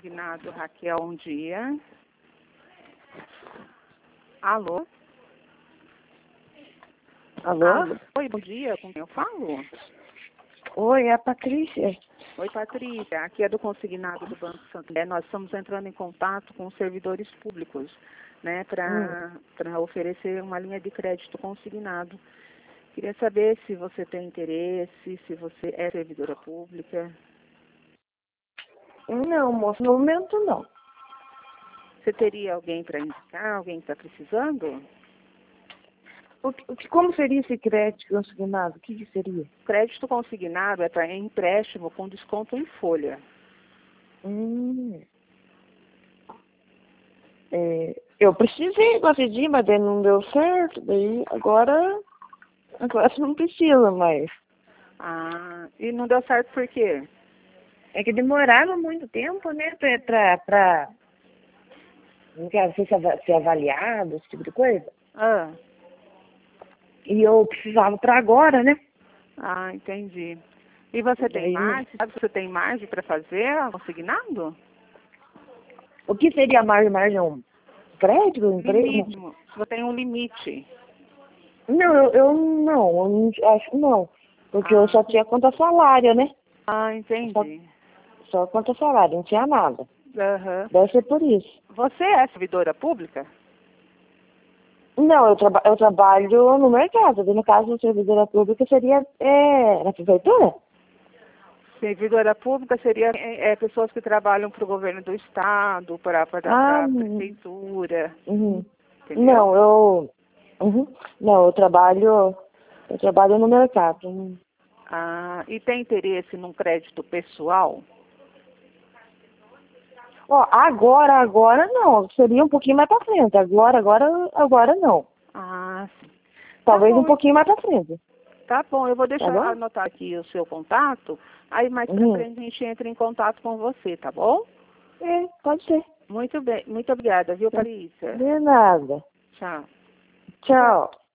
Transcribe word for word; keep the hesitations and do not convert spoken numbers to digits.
consignado Raquel, um dia. Alô? Alô? Alô? Oi, bom dia, com quem eu falo? Oi, é a Patrícia. Oi, Patrícia, aqui é do consignado do Banco Santander. Nós estamos entrando em contato com os servidores públicos, né, para Hum. para oferecer uma linha de crédito consignado. Queria saber se você tem interesse, se você é servidora pública. Não, moço, no momento não. Você teria alguém para indicar, alguém que está precisando? O que, o que- como seria esse crédito consignado? O que, que seria? Crédito consignado é para empréstimo com desconto em folha. Hum. É, eu precisei gosto de ir, mas daí não deu certo. Daí agora, agora não precisa mais. Ah, e não deu certo por quê? É que demorava muito tempo, né, pra, pra, pra não quero ser, ava- ser avaliado, esse tipo de coisa. Ah, E eu precisava pra agora, né? ah, entendi. E você tem Daí, margem? Sabe se você tem margem para fazer consignado? o que seria a margem? Margem um crédito, um emprego? Limite. Você tem um limite. Não, eu, eu não, eu não, acho que não. Porque Ah, eu só tinha conta salário, né? ah, Só, entendi. só conta salário, não tinha nada. Aham. Deve ser por isso. Você é servidora pública? Não, eu, traba, eu trabalho no mercado. No caso, a servidora pública seria é, na prefeitura? Servidora pública seria é, é, pessoas que trabalham para o governo do estado, para Ah, a uhum. prefeitura, Uhum. entendeu? Não, eu. Uhum. Não, eu trabalho. Eu trabalho no mercado. Uhum. Ah, e tem interesse num crédito pessoal? Ó, agora, agora não. Seria um pouquinho mais pra frente. Agora, agora, agora não. Ah, sim. Tá Talvez um bom, pouquinho mais pra frente. tá bom. Eu vou Tá deixar bom? anotar aqui o seu contato, aí mais pra Uhum. frente a gente entra em contato com você, tá bom? É, pode ser. Muito bem, muito obrigada, viu, Patrícia? De nada. Tchau. Tchau.